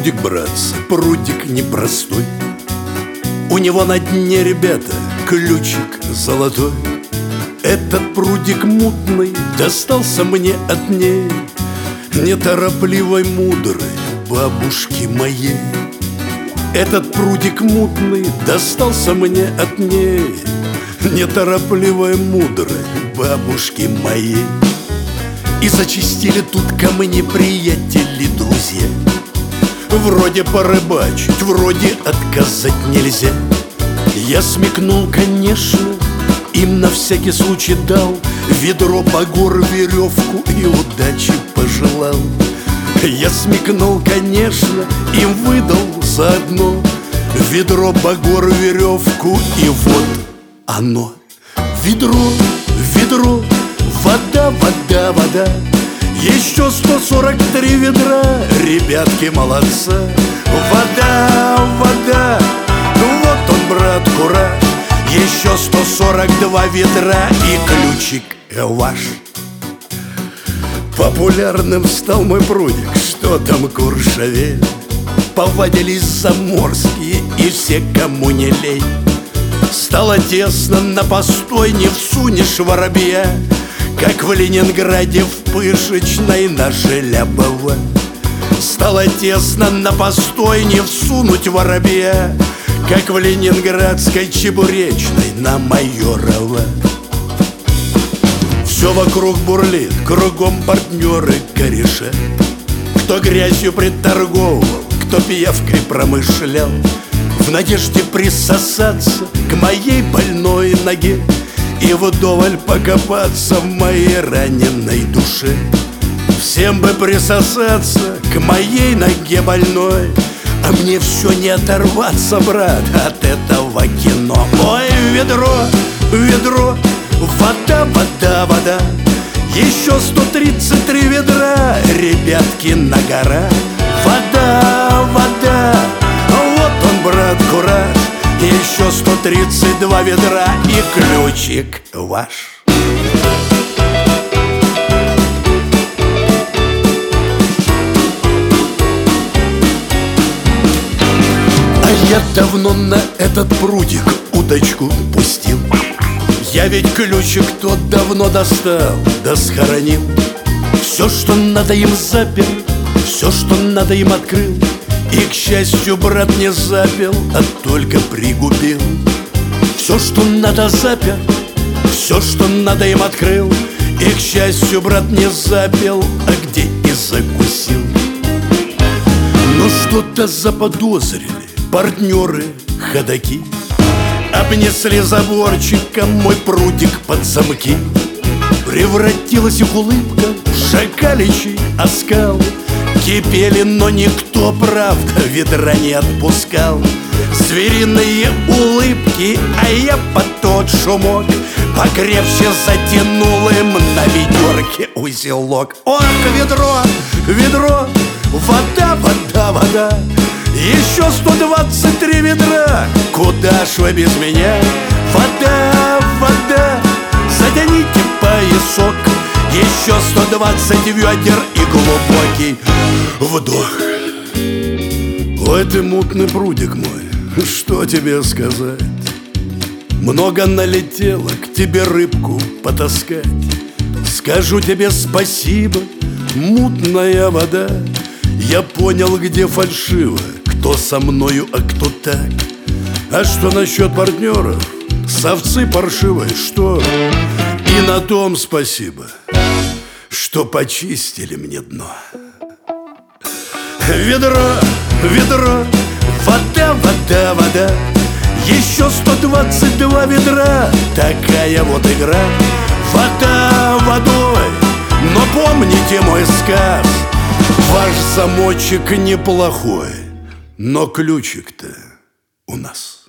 Прудик, братцы, прудик непростой. У него на дне, ребята, ключик золотой. Этот прудик мутный достался мне от ней, неторопливой, мудрой бабушки моей. Этот прудик мутный достался мне от ней, неторопливой, мудрой бабушки моей. И зачастили тут ко мне приятели, друзья. Вроде порыбачить, вроде отказать нельзя. Я смекнул, конечно, им на всякий случай дал ведро, багор, веревку и удачи пожелал. Я смекнул, конечно, им выдал заодно ведро, багор, веревку, и вот оно. Ведро, ведро, вода, вода, вода. Еще 143 ведра, ребятки, молодца. Вода, вода, вот он, брат, кураж. Еще 142 ведра и ключик ваш. Популярным стал мой прудик, что там Куршавель. Повадились заморские и все, кому не лень. Стало тесно на постой, не всунешь воробья, как в Ленинграде в Пышечной на Желябова. Стало тесно на постой, не всунуть воробья, как в ленинградской Чебуречной на Майорова. Все вокруг бурлит, кругом партнеры корешат. Кто грязью приторговывал, кто пиявкой промышлял, в надежде присосаться к моей больной ноге и вдоволь покопаться в моей раненой душе. Всем бы присосаться к моей ноге больной, а мне все не оторваться, брат, от этого кино. Ой, ведро, ведро, вода, вода, вода. Еще 133 ведра, ребятки, на гора. Вода, вода, вот он, брат, кураж. Еще 132 ведра и ключик ваш. А я давно на этот прудик удочку пустил. Я ведь ключик тот давно достал, да схоронил. Все, что надо, им запер, все, что надо, им открыл. И, к счастью, брат, не запил, а только пригубил. Все, что надо, запер, все, что надо, им открыл. И, к счастью, брат, не запил, а где и закусил. Но что-то заподозрили партнеры ходаки, обнесли заборчиком мой прудик под замки. Превратилась их улыбка в шакаличий оскал. Кипели, но никто, правда, ведра не отпускал. Звериные улыбки, а я под тот шумок покрепче затянул им на ведерке узелок. Ох, ведро, ведро, вода, вода, вода. Еще 123 ведра, куда ж вы без меня? Вода, вода, затяните поясок. Еще 120 ведер и глубокий вдох. Ой, ты мутный прудик мой, что тебе сказать? Много налетело к тебе рыбку потаскать. Скажу тебе спасибо, мутная вода. Я понял, где фальшиво, кто со мною, а кто так. А что насчет партнеров? Совцы паршивые, что? И на том спасибо, что почистили мне дно. Ведро, ведро, вода, вода, вода. Еще 122 ведра, такая вот игра. Вода водой, но помните мой сказ. Ваш замочек неплохой, но ключик-то у нас.